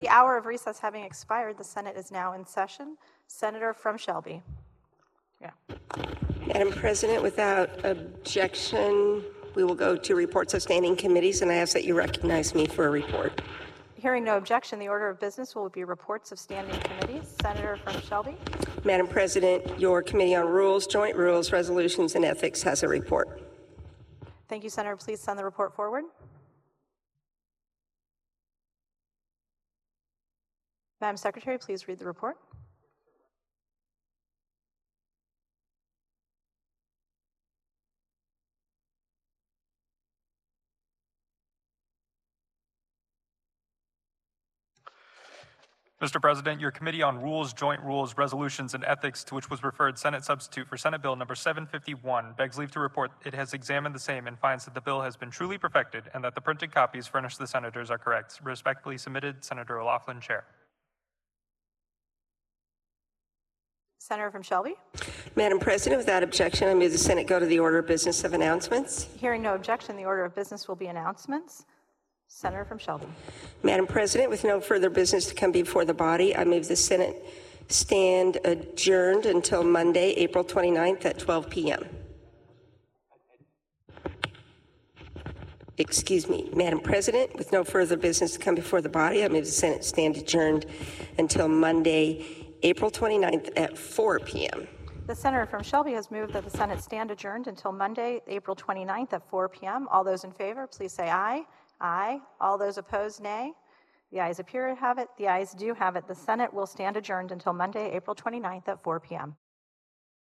The hour of recess having expired, the Senate is now in session. Senator from Shelby. Yeah. Madam President, without objection, we will go to reports of standing committees, and I ask that you recognize me for a report. Hearing no objection, the order of business will be reports of standing committees. Senator from Shelby. Madam President, your Committee on Rules, Joint Rules, Resolutions, and Ethics has a report. Thank you, Senator. Please send the report forward. Madam Secretary, please read the report. Mr. President, your Committee on Rules, Joint Rules, Resolutions, and Ethics, to which was referred Senate Substitute for Senate Bill number 751, begs leave to report it has examined the same and finds that the bill has been truly perfected and that the printed copies furnished to the senators are correct. Respectfully submitted, Senator O'Loughlin, Chair. Senator from Shelby. Madam President, without objection, I move the Senate go to the order of business of announcements. Hearing no objection, the order of business will be announcements. Senator from Shelby. Madam President, with no further business to come before the body, I move the Senate stand adjourned until Monday, April 29th at 12 p.m. Excuse me, Madam President, with no further business to come before the body, I move the Senate stand adjourned until Monday, April 29th at 4 p.m. The senator from Shelby has moved that the Senate stand adjourned until Monday, April 29th at 4 p.m. All those in favor, please say aye. Aye. All those opposed, nay. The ayes appear to have it. The ayes do have it. The Senate will stand adjourned until Monday, April 29th at 4 p.m.